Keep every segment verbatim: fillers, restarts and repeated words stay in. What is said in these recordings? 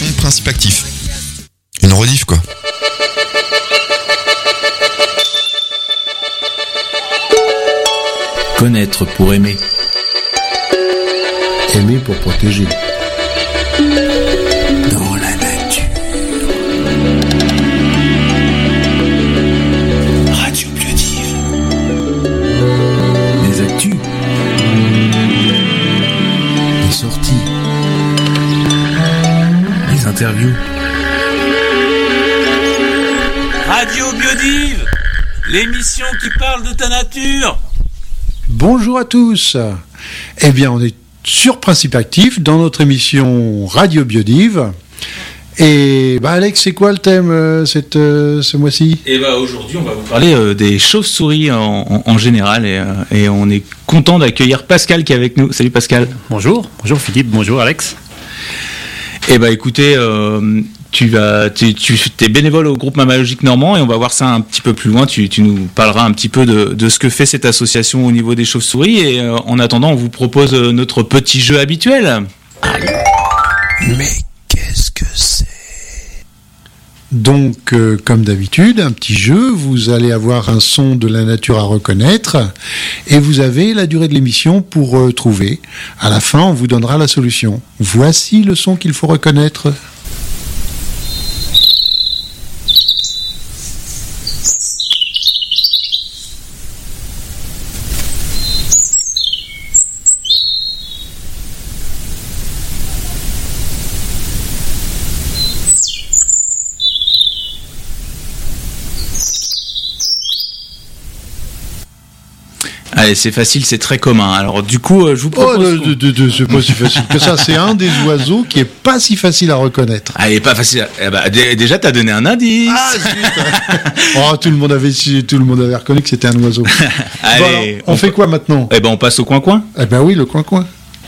l'émission Principe Actif. Une rediff, quoi. Connaître pour aimer. Aimer pour protéger. Dans la nature. Radio Biodive. Des actus. Des sorties. Des interviews. Radio Biodive, l'émission qui parle de ta nature. Bonjour à tous. Eh bien, on est sur Principe Actif dans notre émission Radio Biodive. Et bah Alex, c'est quoi le thème euh, cette, euh, ce mois-ci ? Et bah aujourd'hui, on va vous parler euh, des chauves-souris en, en, en général et, euh, et on est content d'accueillir Pascal qui est avec nous. Salut Pascal. Bonjour, bonjour Philippe, bonjour Alex. Et bah écoutez, euh, tu vas, tu, tu es bénévole au groupe Mammalogique Normand et on va voir ça un petit peu plus loin. Tu, tu nous parleras un petit peu de, de ce que fait cette association au niveau des chauves-souris. Et euh, en attendant, on vous propose notre petit jeu habituel. Mais qu'est-ce que c'est ? Donc, euh, comme d'habitude, un petit jeu, vous allez avoir un son de la nature à reconnaître et vous avez la durée de l'émission pour euh, trouver. À la fin, on vous donnera la solution. Voici le son qu'il faut reconnaître. Allez, c'est facile, c'est très commun. Alors du coup, euh, je vous Oh, propose... de, de, de, c'est pas si facile que ça. C'est un des oiseaux qui est pas si facile à reconnaître. Allez, pas facile. Eh bah, d- déjà, t'as donné un indice. Ah, zut. Oh, tout le monde avait, tout le monde avait reconnu que c'était un oiseau. Allez, Bon, alors, on, on fait quoi maintenant ? Eh ben, on passe au coin-coin. Eh ben oui, le coin-coin.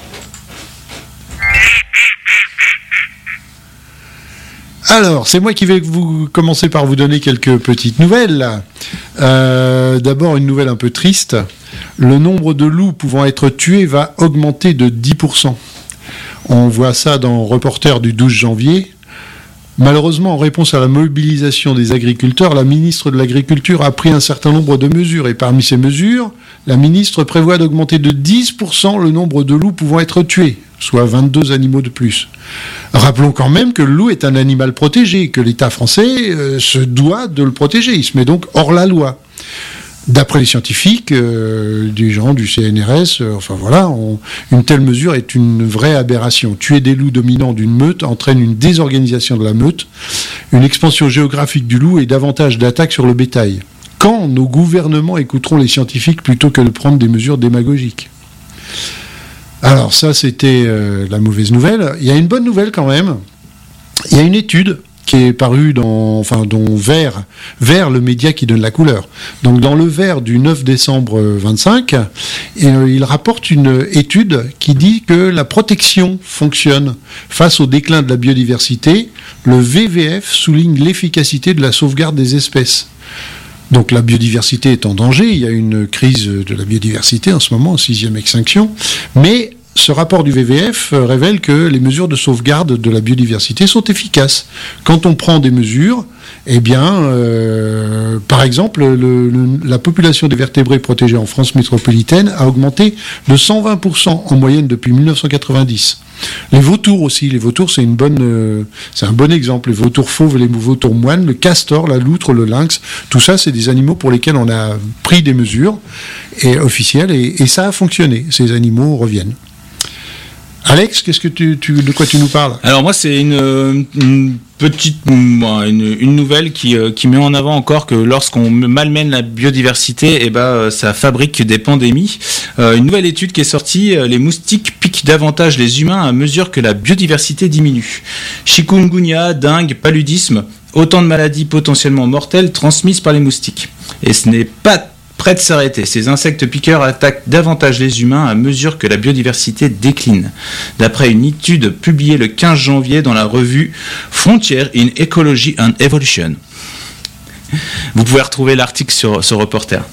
Alors, c'est moi qui vais vous commencer par vous donner quelques petites nouvelles. Euh, d'abord, une nouvelle un peu triste. Le nombre de loups pouvant être tués va augmenter de dix pour cent. On voit ça dans Reporter du douze janvier. Malheureusement, en réponse à la mobilisation des agriculteurs, la ministre de l'Agriculture a pris un certain nombre de mesures. Et parmi ces mesures, la ministre prévoit d'augmenter de dix pour cent le nombre de loups pouvant être tués, soit vingt-deux animaux de plus. Rappelons quand même que le loup est un animal protégé, que l'État français euh, se doit de le protéger. Il se met donc hors la loi. D'après les scientifiques, euh, des gens du C N R S, euh, enfin voilà, on, une telle mesure est une vraie aberration. Tuer des loups dominants d'une meute entraîne une désorganisation de la meute, une expansion géographique du loup et davantage d'attaques sur le bétail. Quand nos gouvernements écouteront les scientifiques plutôt que de prendre des mesures démagogiques ? Alors ça, c'était euh, la mauvaise nouvelle. Il y a une bonne nouvelle quand même. Il y a une étude qui est parue dans, enfin, dont Vert, Vert, le média qui donne la couleur. Donc dans le Vert du neuf décembre vingt-cinq, et, euh, il rapporte une étude qui dit que la protection fonctionne face au déclin de la biodiversité. Le V V F souligne l'efficacité de la sauvegarde des espèces. Donc la biodiversité est en danger, il y a une crise de la biodiversité en ce moment, sixième extinction, mais ce rapport du V V F révèle que les mesures de sauvegarde de la biodiversité sont efficaces. Quand on prend des mesures, eh bien, euh, par exemple, le, le, la population des vertébrés protégés en France métropolitaine a augmenté de cent vingt pour cent en moyenne depuis dix-neuf cent quatre-vingt-dix. Les vautours aussi, les vautours c'est une bonne, euh, c'est un bon exemple. Les vautours fauves, les vautours moines, le castor, la loutre, le lynx, tout ça c'est des animaux pour lesquels on a pris des mesures et, officielles et, et ça a fonctionné. Ces animaux reviennent. Alex, qu'est-ce que tu, tu, de quoi tu nous parles ? Alors moi, c'est une, une petite, une, une nouvelle qui, qui met en avant encore que lorsqu'on malmène la biodiversité, eh ben, ça fabrique des pandémies. Euh, une nouvelle étude qui est sortie, les moustiques piquent davantage les humains à mesure que la biodiversité diminue. Chikungunya, dengue, paludisme, autant de maladies potentiellement mortelles transmises par les moustiques. Et ce n'est pas près de s'arrêter. Ces insectes piqueurs attaquent davantage les humains à mesure que la biodiversité décline. D'après une étude publiée le quinze janvier dans la revue Frontier in Ecology and Evolution. Vous pouvez retrouver l'article sur ce Reporter.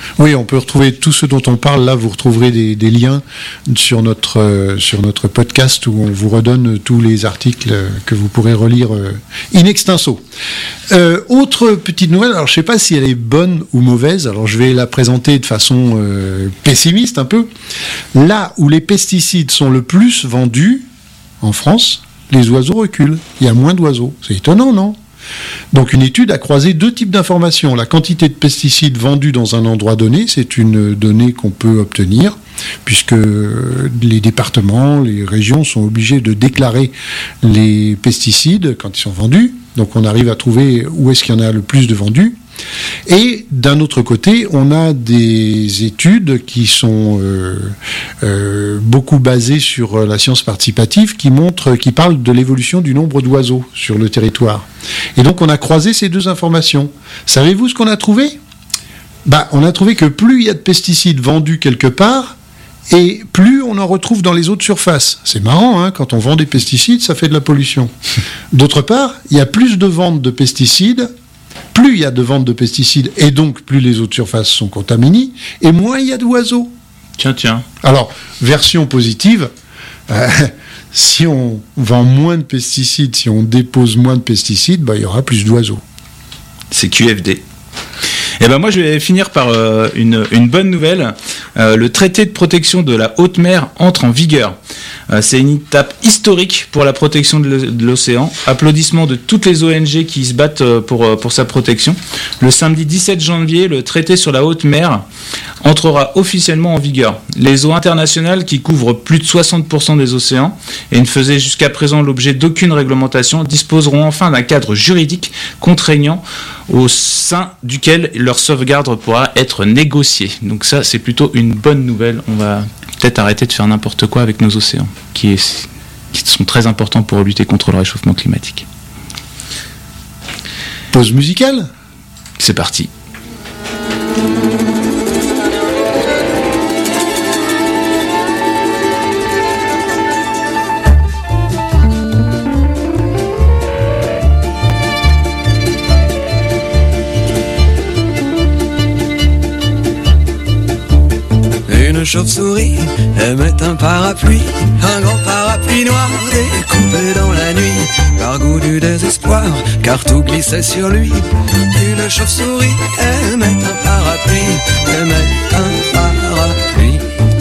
Oui, on peut retrouver tout ce dont on parle. Là, vous retrouverez des, des liens sur notre, euh, sur notre podcast où on vous redonne tous les articles que vous pourrez relire euh, in extenso. Euh, autre petite nouvelle, alors je ne sais pas si elle est bonne ou mauvaise, alors je vais la présenter de façon euh, pessimiste un peu. Là où les pesticides sont le plus vendus en France, les oiseaux reculent. Il y a moins d'oiseaux. C'est étonnant, non ? Donc une étude a croisé deux types d'informations. La quantité de pesticides vendus dans un endroit donné, c'est une donnée qu'on peut obtenir, puisque les départements, les régions sont obligés de déclarer les pesticides quand ils sont vendus. Donc on arrive à trouver où est-ce qu'il y en a le plus de vendus. Et d'un autre côté, on a des études qui sont euh, euh, beaucoup basées sur la science participative, qui montrent, qui parlent de l'évolution du nombre d'oiseaux sur le territoire. Et donc on a croisé ces deux informations. Savez-vous ce qu'on a trouvé ? Bah, on a trouvé que plus il y a de pesticides vendus quelque part, et plus on en retrouve dans les eaux de surface. C'est marrant, hein, quand on vend des pesticides, ça fait de la pollution. D'autre part, il y a plus de ventes de pesticides. Plus il y a de ventes de pesticides, et donc plus les eaux de surface sont contaminées, et moins il y a d'oiseaux. Tiens, tiens. Alors, version positive, euh, si on vend moins de pesticides, si on dépose moins de pesticides, bah, il y aura plus d'oiseaux. C'est Q F D. Et ben moi je vais finir par euh, une, une bonne nouvelle. Euh, le traité de protection de la haute mer entre en vigueur. Euh, c'est une étape historique pour la protection de, le, de l'océan. Applaudissements de toutes les O N G qui se battent pour, pour sa protection. Le samedi dix-sept janvier, le traité sur la haute mer entrera officiellement en vigueur. Les eaux internationales qui couvrent plus de soixante pour cent des océans et ne faisaient jusqu'à présent l'objet d'aucune réglementation disposeront enfin d'un cadre juridique contraignant au sein duquel leur sauvegarde pourra être négociée. Donc ça, c'est plutôt une bonne nouvelle. On va peut-être arrêter de faire n'importe quoi avec nos océans, qui, est, qui sont très importants pour lutter contre le réchauffement climatique. Pause musicale ? C'est parti. Une chauve-souris aimait un parapluie, un grand parapluie noir découpé dans la nuit, par goût du désespoir, car tout glissait sur lui. Une chauve-souris aimait un parapluie, aimait un parapluie.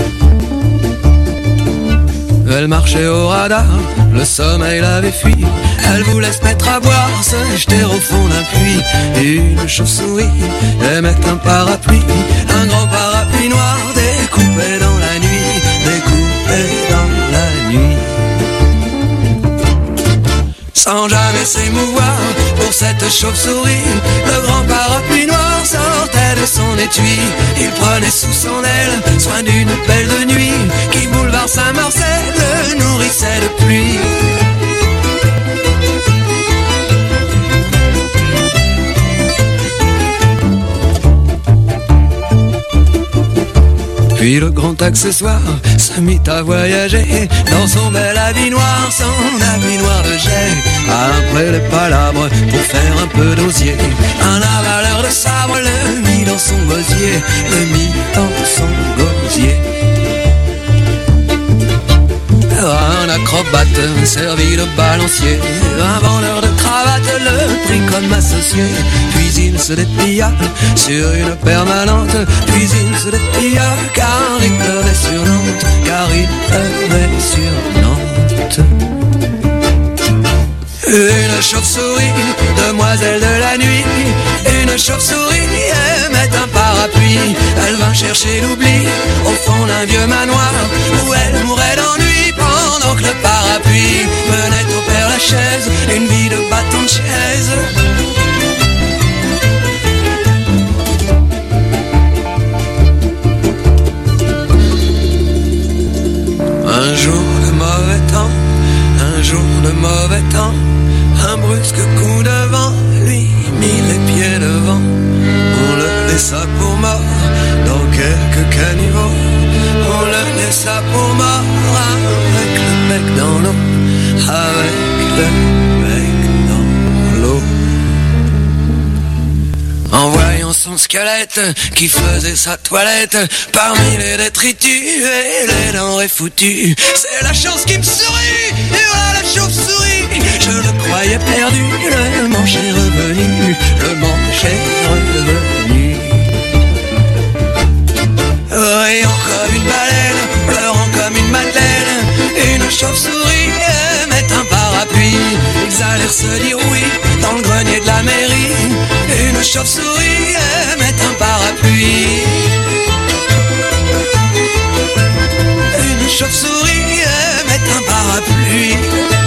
Elle marchait au radar, le sommeil l'avait fui. Elle voulait se mettre à boire, se jeter au fond d'un puits. Et une chauve-souris aimait un parapluie, un grand parapluie noir découpé dans la nuit, découpé dans la nuit. Sans jamais s'émouvoir pour cette chauve-souris, le grand parapluie noir sortait de son étui. Il prenait sous son aile soin d'une belle de nuit qui, boulevard Saint-Marcel, le nourrissait de pluie. Puis le grand accessoire se mit à voyager dans son bel habit noir, son habit noir de jet. Après les palabres pour faire un peu d'osier, un avaleur de sabre le mit dans son gosier, le mit dans son gosier. Un acrobate servi de balancier, un vendeur de cravates le prit comme associé. Puis il se déplia sur une permanente, puis il se déplia car il pleuvait sur Nantes, car il pleuvait sur Nantes. Une chauve-souris, demoiselle de la nuit, une chauve-souris aimait un parapluie. Elle vint chercher l'oubli au fond d'un vieux manoir où elle mourait d'ennui pendant que le parapluie menait au Père Lachaise une vie de bâton de chaise. Un jour de mauvais temps, un jour de mauvais temps, un brusque coup de vent lui mit les pieds devant. On le laissa pour mort dans quelques caniveaux, on le laissa pour mort avec le bec dans l'eau, avec le bec dans l'eau. En voyant son squelette qui faisait sa toilette parmi les détritus et les denrées foutues. C'est la chance qui me sourit, et voilà la chauve-souris. Je le croyais perdu, le manche est revenu, le manche est revenu. Riant comme une baleine, pleurant comme une madeleine, une chauve-souris met un parapluie. Ils allèrent se dire oui dans le grenier de la mairie. Une chauve-souris met un parapluie. Une chauve-souris met un parapluie.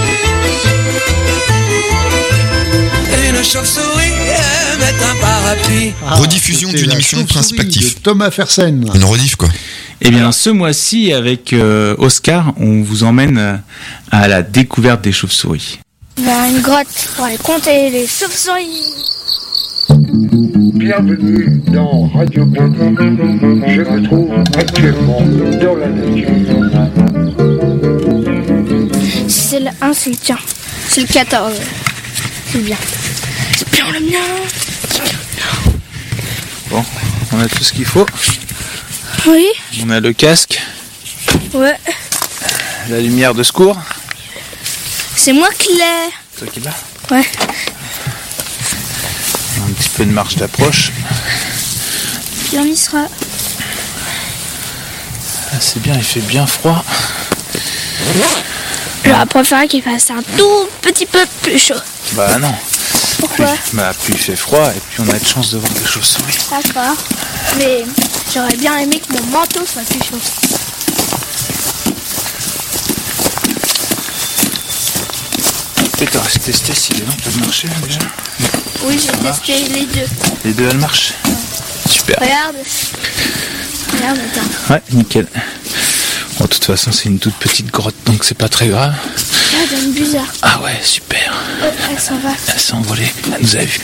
Une chauve-souris met un parapluie. Rediffusion c'était d'une la émission de chauve-souris Principe Actif. de Thomas Fersen. Une rediff, quoi. Eh bien, ce mois-ci, avec euh, Oscar, on vous emmène euh, à la découverte des chauves-souris. Vers une grotte pour aller compter les chauves-souris. Bienvenue dans Radio Biodive. Je me trouve actuellement dans la nature. Si c'est le un, c'est le tien. C'est le quatorze. C'est bien. C'est bien le mien. C'est bien le mien. Bon, on a tout ce qu'il faut. Oui. On a le casque, Ouais. la lumière de secours. C'est moi qui l'ai. Toi qui l'as. Ouais. Un petit peu de marche d'approche. Puis on y sera. Ah, c'est bien, il fait bien froid. J'aurais préféré qu'il fasse un tout petit peu plus chaud. Bah non. Pourquoi? Bah plus il fait froid et puis on a de chance de voir des chauves-souris. D'accord. Mais j'aurais bien aimé que mon manteau soit plus chaud. Et t'aurais testé si les lampes peuvent marcher déjà. Oui, j'ai testé les deux. Les deux elles marchent. Super. Regarde. Regarde, attends. Ouais, nickel. Bon, de toute façon c'est une toute petite grotte donc c'est pas très grave. Regarde, elle est bizarre. Ah ouais, super. Oh, elle s'en va. Elle s'est envolée, elle nous a vus.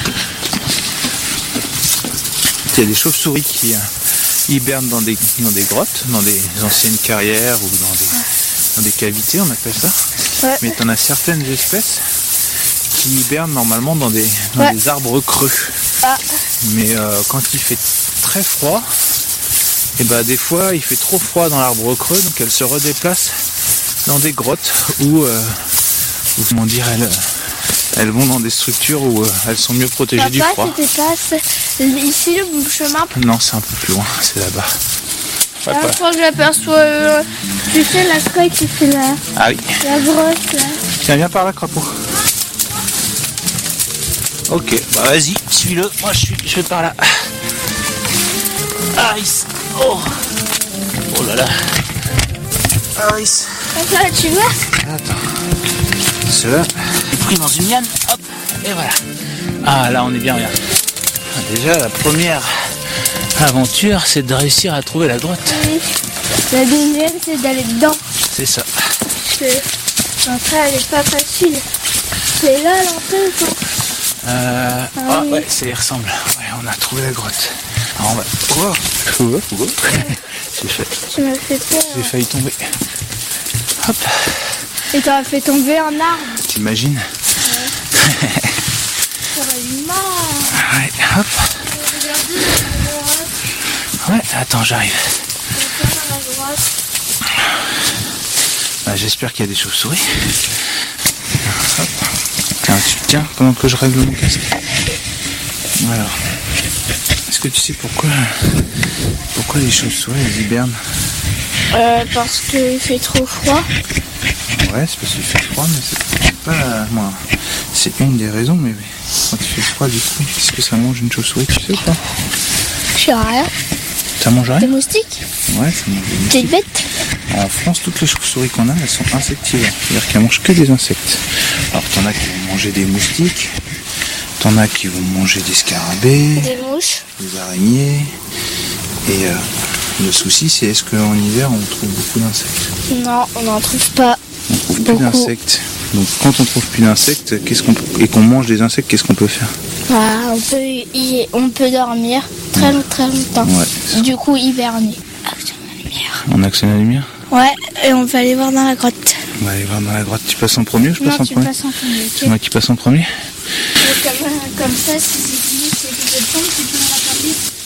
Il y a des chauves-souris qui euh, hibernent dans des, dans des grottes, dans des anciennes carrières ou dans des, dans des cavités, on appelle ça. Ouais. Mais t'en as certaines espèces qui hibernent normalement dans des, dans Ouais. des arbres creux. Ah. Mais euh, quand il fait très froid, et ben des fois il fait trop froid dans l'arbre creux, donc elles se redéplacent dans des grottes où, euh, où comment dire, elles, elles vont dans des structures où euh, elles sont mieux protégées du froid. Papa, c'était pas ce- ici le chemin. Non, c'est un peu plus loin, c'est là-bas. Ouais, La pas- fois que j'aperçois, euh, tu sais, la feuille qui fait la, Ah oui. la grotte là. Tiens, viens par là, crapaud. Ok, bah vas-y, suis-le. Moi, je suis, je vais par là. Ah, il s- oh. Oh là là. Ah, il s- Donc là, tu vois, Attends. Cela est pris dans une liane. Hop. Et voilà. Ah, là, on est bien, regarde. Ah, déjà, la première aventure, c'est de réussir à trouver la grotte. oui. La deuxième, c'est d'aller dedans. C'est ça. Parce que l'entrée, elle est pas facile. C'est là l'entrée, quoi. Euh, Ah ah, oui. ouais, ça y ressemble. Ouais, on a trouvé la grotte. Alors, on va... Oh. Oh, oh. J'ai fait... Tu m'as fait peur. J'ai failli tomber. Hop. Et t'aurais fait tomber un arbre. T'imagines? J'aurais eu mal. Ouais, hop. Regardez, la droite, Ouais, attends, j'arrive. la droite. Bah, j'espère qu'il y a des chauves-souris. Hop. Tiens, tu tiens pendant que je règle mon casque. Alors, est-ce que tu sais pourquoi, pourquoi les chauves-souris elles hibernent? Euh, parce qu'il fait trop froid. Ouais, c'est parce qu'il fait froid, mais c'est c'est pas la... moi, c'est une des raisons, mais quand il fait froid, du coup, qu'est-ce que ça mange une chauve-souris, tu sais ou pas? Je sais rien. Ça mange Des rien? moustiques. Ouais, ça mange des T'es moustiques. bête. En France, toutes les chauves-souris qu'on a, elles sont insectivores. C'est-à-dire qu'elles mangent que des insectes. Alors, t'en as qui vont manger des moustiques, t'en as qui vont manger des scarabées, Des mouches. des araignées. Et euh, le souci, c'est est-ce qu'en hiver, on trouve beaucoup d'insectes? Non, on n'en trouve pas. On trouve plus Beaucoup. d'insectes. Donc, quand on trouve plus d'insectes, qu'est-ce qu'on peut- et qu'on mange des insectes, qu'est-ce qu'on peut faire? Ah, on peut, y- on peut dormir très, long- très longtemps. Ouais. Du coup, hiverner. Action de lumière. On accède à la lumière? Ouais, et on va aller voir dans la grotte. On va aller voir dans la grotte. Tu passes en premier ou je passe Non, en tu premier? passes en premier. C'est moi qui passe en premier? Comme, comme ça, si c'est fini, c'est que de temps, tu peux la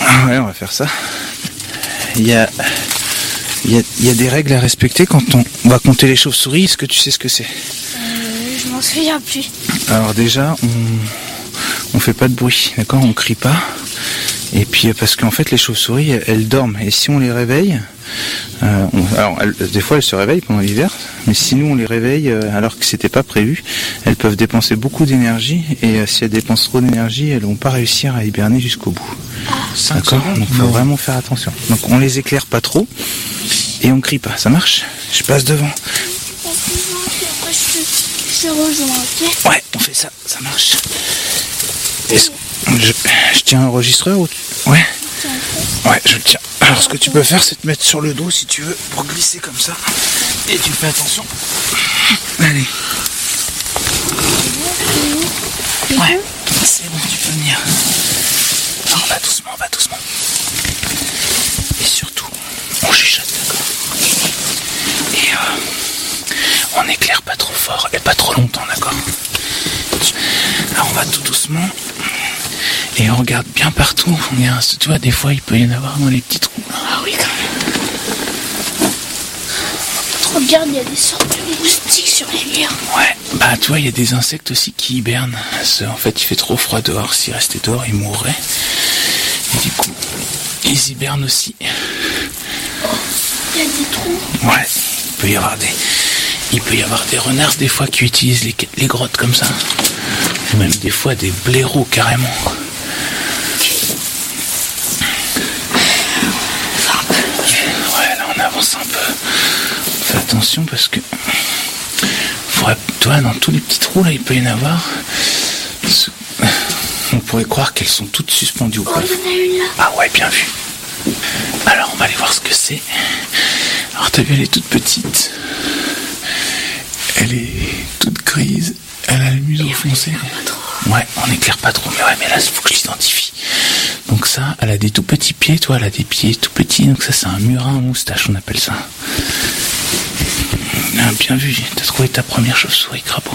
Ouais, on va faire ça. Il y a, il y a, il y a des règles à respecter quand on va compter les chauves-souris. Est-ce que tu sais ce que c'est ? Euh, je m'en souviens plus. Alors déjà, on on fait pas de bruit, d'accord ? On crie pas. Et puis parce qu'en fait les chauves-souris elles, elles dorment et si on les réveille, euh, on, alors elles, des fois elles se réveillent pendant l'hiver, mais si nous on les réveille euh, alors que c'était pas prévu, elles peuvent dépenser beaucoup d'énergie et euh, si elles dépensent trop d'énergie, elles vont pas réussir à hiberner jusqu'au bout. cinq D'accord ? secondes. Donc faut vraiment faire attention. Donc on les éclaire pas trop et on crie pas. Ça marche ? Je passe devant. Après, je, je rejoins, ok ? Ouais, on fait ça, ça marche. Est-ce- Je, je tiens un enregistreur ou tu... Ouais. Ouais, je le tiens. Alors ce que tu peux faire, c'est te mettre sur le dos si tu veux, pour glisser comme ça. Et tu fais attention. Allez. Ouais, c'est bon, tu peux venir. Alors, on va doucement, on va doucement. Et surtout, on chuchote, d'accord ? Et euh, on éclaire pas trop fort et pas trop longtemps, d'accord ? Alors on va tout doucement. Et on regarde bien partout. On est un, tu vois, des fois, il peut y en avoir dans les petits trous. Ah oui, quand même. Regarde, il y a des sortes de moustiques sur les murs. Ouais, bah tu vois, il y a des insectes aussi qui hibernent. Parce en fait, il fait trop froid dehors. S'ils restaient dehors, ils mourraient. Et du coup, ils hibernent aussi. Oh, il y a des trous. Ouais, il peut y avoir des... Il peut y avoir des renards des fois qui utilisent les, les grottes comme ça. Ou même des fois des blaireaux carrément. Ouais, là on avance un peu. Fais attention parce que... Faudrait, toi, dans tous les petits trous là, il peut y en avoir. On pourrait croire qu'elles sont toutes suspendues au Oh, plafond. il y en a une là. Ah ouais, bien vu. Alors on va aller voir ce que c'est. Alors t'as vu, elle est toute petite. Elle est toute grise. Elle a le museau foncé. Ouais, on n'éclaire pas trop. Mais ouais, mais là, il faut que je l'identifie. Donc ça, elle a des tout petits pieds. Toi, elle a des pieds tout petits. Donc ça, c'est un murin à moustache, on appelle ça. Ah, bien vu, t'as trouvé ta première chauve-souris, crapaud.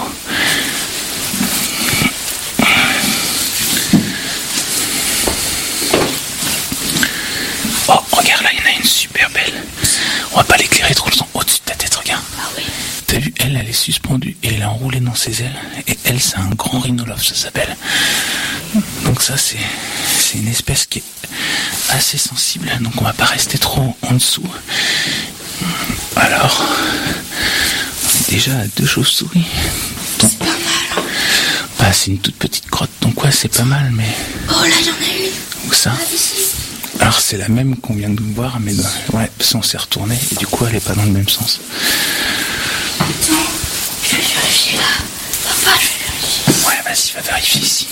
Oh, regarde là, il y en a une super belle. On va pas l'éclairer trop longtemps. Au-dessus de ta tête, regarde. Ah oui. T'as vu, elle, elle est suspendue et elle est enroulée dans ses ailes. Et elle, c'est un grand rhinolophe, ça s'appelle. Donc ça, c'est c'est une espèce qui est assez sensible. Donc on va pas rester trop en dessous. Alors, on est déjà à deux chauves-souris. C'est pas mal. Hein. Bah, c'est une toute petite grotte. Donc ouais, c'est pas mal, mais... Oh là, il y en a une. Donc ça... Ah, ici. Alors c'est la même qu'on vient de voir, mais dans... ouais, parce qu'on s'est retourné et du coup elle est pas dans le même sens. Attends, je vais vérifier là. Papa, je vais vérifier. Ouais, vas-y, va vérifier ici.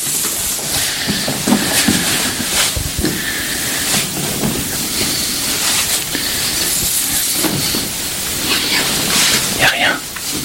Y a rien.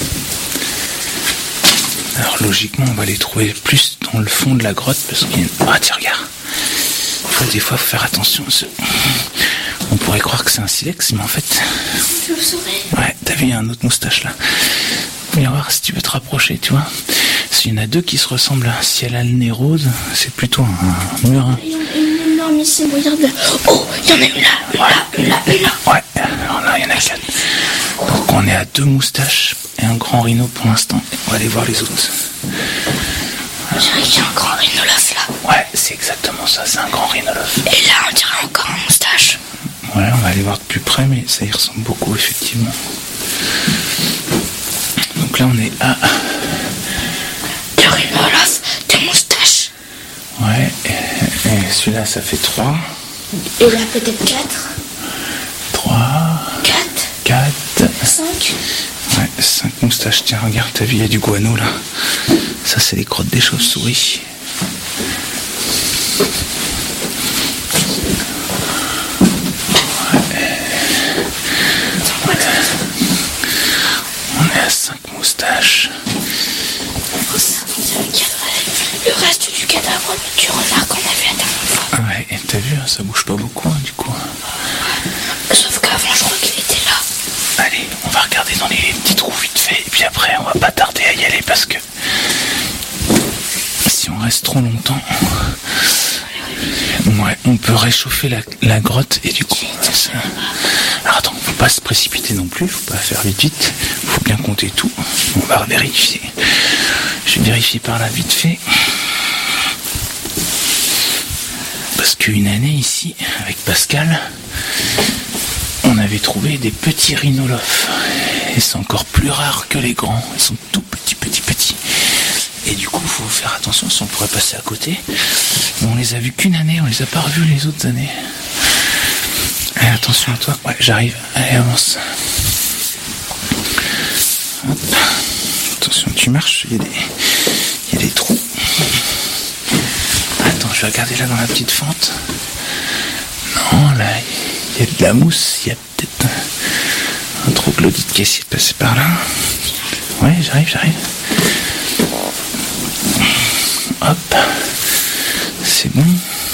Alors logiquement, on va les trouver plus dans le fond de la grotte parce qu'il y a une... Ah tiens, regarde. Des fois, il faut faire attention. On pourrait croire que c'est un silex, mais en fait... Je le saurais. Ouais, t'as vu, il y a un autre moustache là. Viens voir si tu veux te rapprocher, tu vois. S'il y en a deux qui se ressemblent, si elle a le nez rose, c'est plutôt un murin. Il y en a une énorme ici, regarde. Oh, il y en a une là, une là, une là, une là. Ouais, alors là, il y en a quatre. Donc on est à deux moustaches et un grand rhino pour l'instant. On va aller voir les autres. Je dirais qu'il y a un grand rhinolophe là. Ouais, c'est exactement ça, c'est un grand rhinolophe. Et là, on dirait encore un moustache. Ouais, on va aller voir de plus près, mais ça y ressemble beaucoup, effectivement. Donc là, on est à... Le rhinolophe, des moustaches. Ouais, et, et celui-là, ça fait trois. Et là, peut-être quatre. trois. quatre. quatre. cinq. Ouais, cinq moustaches. Tiens, regarde, t'as vu, il y a du guano, là. Ça, c'est les crottes des chauves-souris. On est à cinq moustaches. Le reste du cadavre du renard qu'on a vu la dernière fois. Ouais, et t'as vu, ça bouge pas beaucoup, hein, du coup. Sauf qu'avant, je crois qu'il était là. Allez, on va regarder dans les petits trous vite fait, et puis après, on va pas tarder à y aller, parce que si on reste trop longtemps... Ouais, on peut réchauffer la, la grotte et du coup... Ça... Alors attends, faut pas se précipiter non plus, faut pas faire vite vite, faut bien compter tout. On va vérifier. Je vérifie par là vite fait. Parce qu'une année ici, avec Pascal, on avait trouvé des petits rhinolophes. Et c'est encore plus rare que les grands. Ils sont tout petits, petits, petits. Et du coup, il faut faire attention, si on pourrait passer à côté. Mais on les a vus qu'une année, on les a pas revus les autres années. Allez, attention à toi. Ouais, j'arrive. Allez, avance. Hop. Attention, tu marches, il y a des, il y a des trous. Attends, je vais regarder là dans la petite fente. Non, là, il y a de la mousse, il y a peut-être un troglodyte qui essaie de passer par là. Ouais, j'arrive, j'arrive. Hop, c'est bon.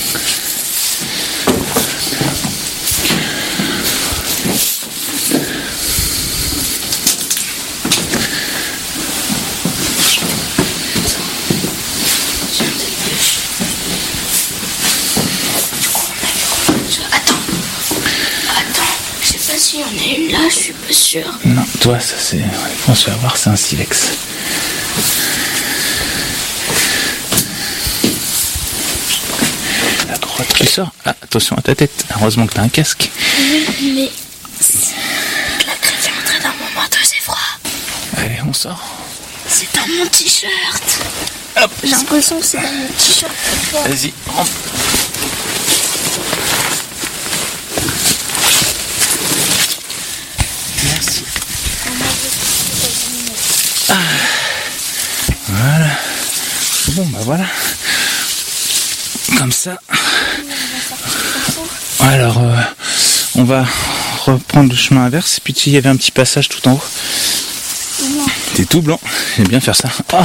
Attends, attends, je sais pas s'il y en a une là, je suis pas sûre. Non, toi, ça c'est. On se va voir, c'est un silex. Tu sors. Ah, attention à ta tête. Heureusement que t'as un casque. Oui, mais la crème fait entrer dans mon manteau, c'est froid. Allez, on sort. C'est dans mon t-shirt. Hop. J'ai l'impression que c'est dans mon t-shirt. Vas-y, rentre. Merci. Ah. Voilà. Bon, bah voilà. Comme ça. Alors, euh, on va reprendre le chemin inverse. Et puis, il y avait un petit passage tout en haut. Non. T'es tout blanc. J'aime bien faire ça. Oh.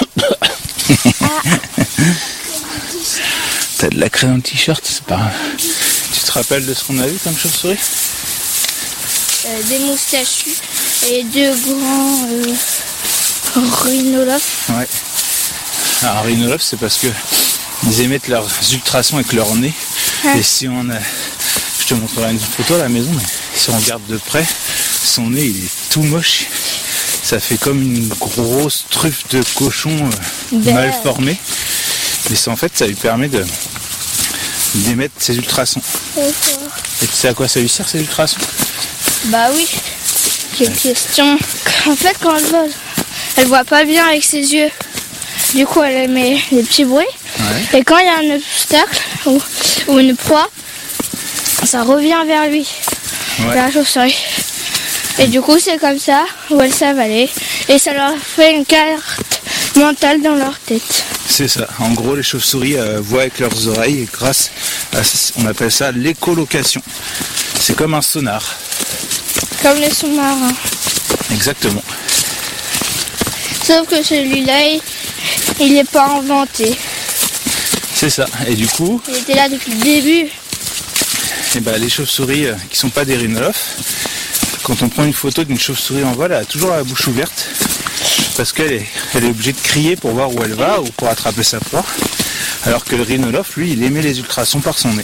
T'as de la craie dans le t-shirt, c'est pas grave. Tu te rappelles de ce qu'on a vu comme chauve-souris? euh, Des moustachus et deux grands euh, rhinolophes. Ouais. Alors, rhinolophes, c'est parce que ils émettent leurs ultrasons avec leur nez. Ah. Et si on a... Je te montrerai une photo à la maison, mais si on regarde de près, son nez, il est tout moche. Ça fait comme une grosse truffe de cochon euh, mal formée. Mais ça, en fait, ça lui permet de d'émettre ses ultrasons. D'accord. Et tu sais à quoi ça lui sert, ces ultrasons? Bah oui. Quelle ouais. question. En fait, quand elle vole, elle voit pas bien avec ses yeux. Du coup, elle émet des petits bruits. Ouais. Et quand il y a un obstacle ou, ou une proie, ça revient vers lui, ouais. vers la chauve-souris. Et du coup, c'est comme ça où elles savent aller. Et ça leur fait une carte mentale dans leur tête. C'est ça. En gros, les chauves-souris euh, voient avec leurs oreilles et grâce à, on appelle ça l'écholocation. C'est comme un sonar. Comme les sous-marins. Exactement. Sauf que celui-là, il n'est pas inventé. C'est ça. Et du coup... Il était là depuis le début. Et ben, les chauves-souris euh, qui sont pas des rhinolophes, quand on prend une photo d'une chauve-souris en vol, elle a toujours la bouche ouverte. Parce qu'elle est, elle est obligée de crier pour voir où elle va ou pour attraper sa proie. Alors que le rhinolophe, lui, il émet les ultrasons par son nez.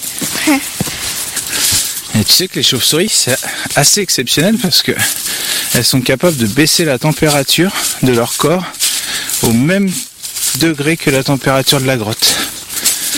Et tu sais que les chauves-souris, c'est assez exceptionnel parce que elles sont capables de baisser la température de leur corps au même degré que la température de la grotte. T'imagines ?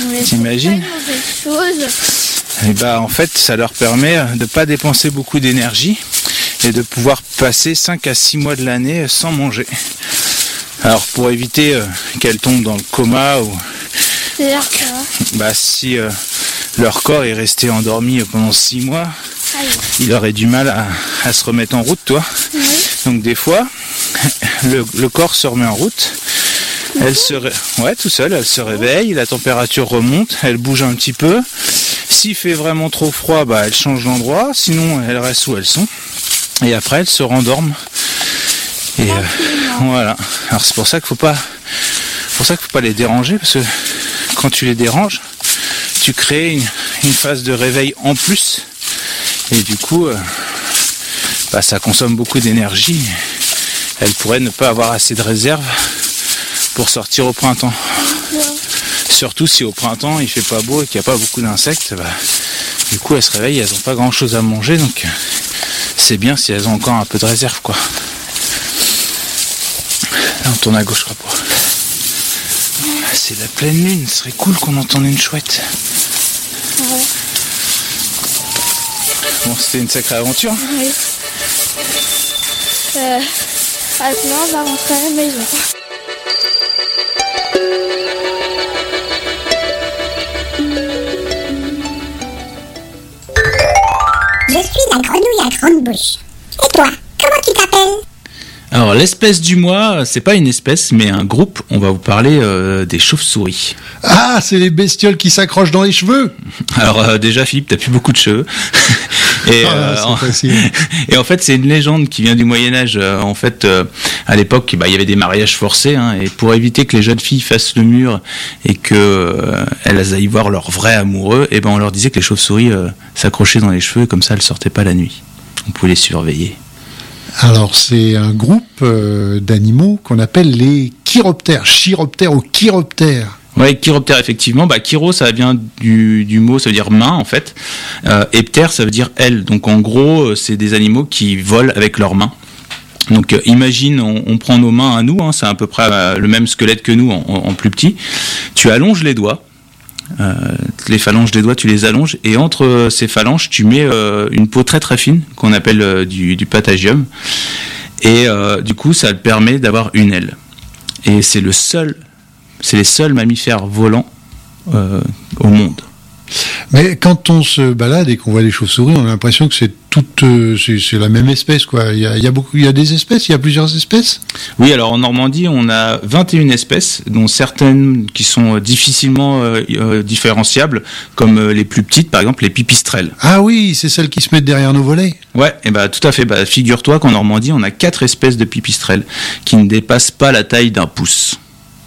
Et bah en fait, ça leur permet de ne pas dépenser beaucoup d'énergie et de pouvoir passer cinq à six mois de l'année sans manger. Alors pour éviter euh, qu'elles tombent dans le coma ou c'est-à-dire que... bah si euh, leur corps est resté endormi pendant six mois, aïe, il aurait du mal à, à se remettre en route, toi. Oui. Donc des fois, le, le corps se remet en route. Elle se ré... ouais, tout seul, elle se réveille, la température remonte, elle bouge un petit peu. S'il fait vraiment trop froid, bah elle change d'endroit, sinon elles restent où elles sont. Et après elles se rendorment. Et euh, voilà. Alors c'est pour ça qu'il faut pas, pour ça qu'il faut pas les déranger, parce que quand tu les déranges, tu crées une, une phase de réveil en plus. Et du coup, euh, bah ça consomme beaucoup d'énergie. Elles pourraient ne pas avoir assez de réserve pour sortir au printemps. Surtout si au printemps il fait pas beau et qu'il n'y a pas beaucoup d'insectes, bah, du coup elles se réveillent, elles n'ont pas grand chose à manger, donc c'est bien si elles ont encore un peu de réserve, quoi. Là on tourne à gauche, je crois pas. C'est la pleine lune, ce serait cool qu'on entende une chouette. Ouais. Bon, c'était une sacrée aventure. Oui. Euh, maintenant, on va rentrer à la maison. Je suis la grenouille à grande bouche. Et toi, comment tu t'appelles? Alors l'espèce du mois, c'est pas une espèce, mais un groupe. On va vous parler euh, des chauves-souris. Ah, c'est les bestioles qui s'accrochent dans les cheveux. Alors euh, déjà Philippe, t'as plus beaucoup de cheveux. Et, ah, euh, c'est en... facile. Et en fait, c'est une légende qui vient du Moyen-Âge. Euh, en fait, euh, à l'époque, bah, il y avait des mariages forcés, hein, et pour éviter que les jeunes filles fassent le mur et que euh, elles aillent voir leur vrai amoureux, et ben on leur disait que les chauves-souris euh, s'accrochaient dans les cheveux, et comme ça, elles sortaient pas la nuit. On pouvait les surveiller. Alors, c'est un groupe euh, d'animaux qu'on appelle les chiroptères, chiroptères ou chiroptères. Ouais, chiroptère, effectivement. Bah, chiro, ça vient du, du mot, ça veut dire main, en fait. Euh, et ptère, ça veut dire aile. Donc, en gros, c'est des animaux qui volent avec leurs mains. Donc, euh, imagine, on, on prend nos mains à nous, hein, c'est à peu près euh, le même squelette que nous, en, en plus petit. Tu allonges les doigts. Euh, les phalanges des doigts, tu les allonges, et entre euh, ces phalanges, tu mets euh, une peau très très fine, qu'on appelle euh, du, du patagium. Et euh, du coup, ça te permet d'avoir une aile. Et c'est le seul... C'est les seuls mammifères volants euh, au monde. Mais quand on se balade et qu'on voit les chauves-souris, on a l'impression que c'est toute, euh, c'est, c'est la même espèce, quoi. Il y a, il y a beaucoup, il y a des espèces, il y a plusieurs espèces. Oui, alors en Normandie, on a vingt et une espèces, dont certaines qui sont difficilement euh, euh, différenciables, comme euh, les plus petites, par exemple les pipistrelles. Ah oui, c'est celles qui se mettent derrière nos volets. Ouais, et bah tout à fait. Bah, figure-toi qu'en Normandie, on a quatre espèces de pipistrelles qui ne dépassent pas la taille d'un pouce.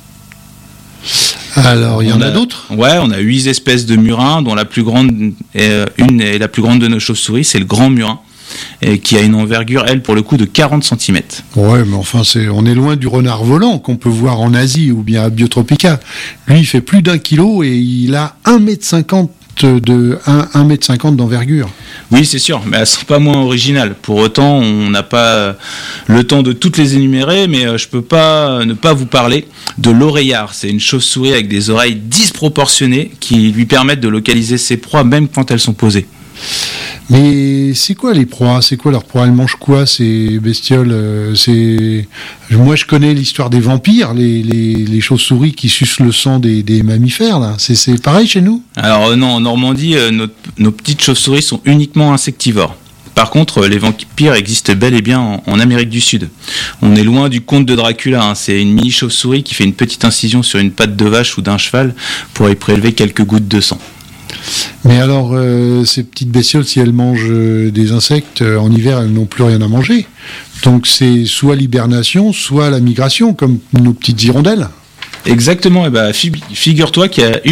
Alors, il y on en a, a d'autres? Ouais, on a huit espèces de murins, dont la plus grande, est, une est la plus grande de nos chauves-souris, c'est le grand murin, et qui a une envergure, elle, pour le coup, de quarante centimètres. Ouais, mais enfin, c'est, on est loin du renard volant qu'on peut voir en Asie ou bien à Biotropica. Lui, il fait plus d'un kilo et il a un mètre cinquante de un mètre cinquante d'envergure. Oui, c'est sûr, mais elles sont pas moins originales. Pour autant, on n'a pas le temps de toutes les énumérer, mais je peux pas ne pas vous parler de l'oreillard. C'est une chauve-souris avec des oreilles disproportionnées qui lui permettent de localiser ses proies même quand elles sont posées. Mais c'est quoi les proies? C'est quoi leurs proies? Elles mangent quoi, ces bestioles? C'est... Moi, je connais l'histoire des vampires, les, les, les chauves-souris qui sucent le sang des, des mammifères, là. C'est, c'est pareil chez nous? Alors non, en Normandie, euh, nos, nos petites chauves-souris sont uniquement insectivores. Par contre, les vampires existent bel et bien en, en Amérique du Sud. On est loin du conte de Dracula, hein. C'est une mini chauve-souris qui fait une petite incision sur une patte de vache ou d'un cheval pour y prélever quelques gouttes de sang. Mais alors, euh, ces petites bestioles, si elles mangent euh, des insectes, euh, en hiver, elles n'ont plus rien à manger. Donc c'est soit l'hibernation, soit la migration, comme nos petites hirondelles. Exactement, et bah, figure-toi qu'il y a